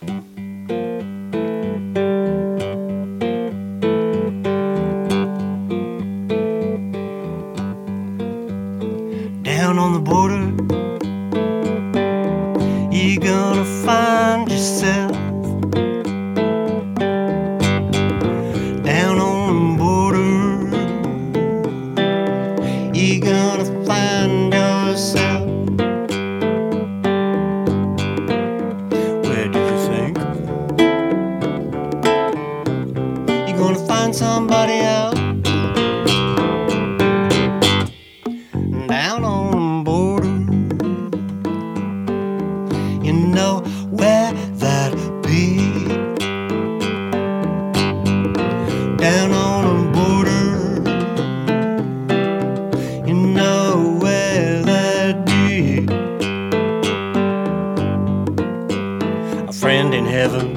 Down on the border, you're gonna find yourself. Down on the border, you're gonna find yourself. Where did you think? You're gonna find somebody else. Down on the border, you know where that'll be. Down on the border, you know where that'd be. A friend in heaven,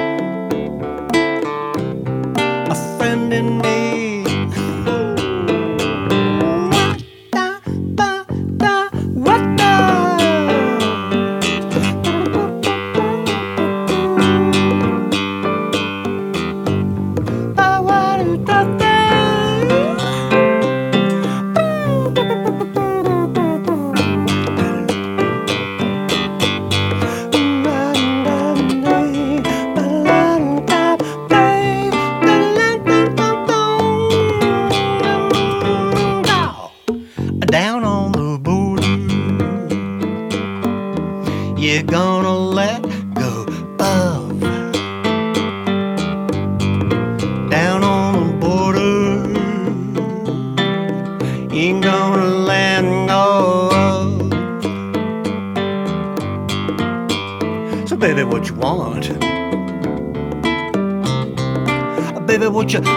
a friend in me. Down on the border, you're gonna let go of. Down on the border, you're gonna let go of. So baby, what you want? Baby, what you...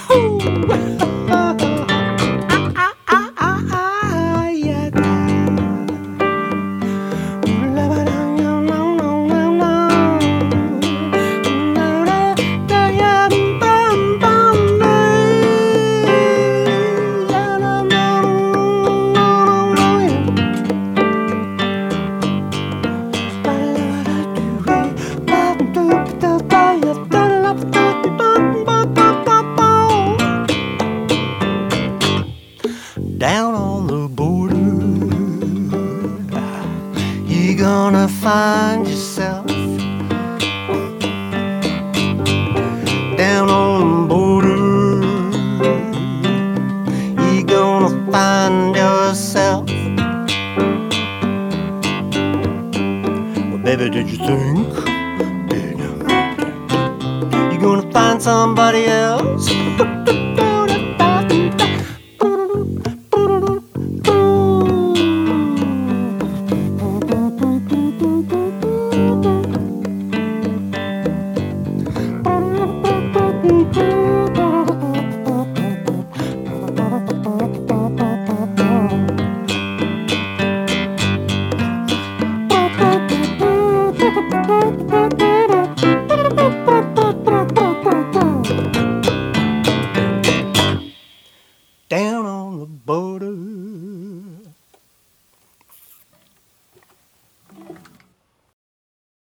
Down on the border, you're gonna find yourself. Down on the border, you're gonna find yourself. Well, baby, did you think? You're gonna find somebody else.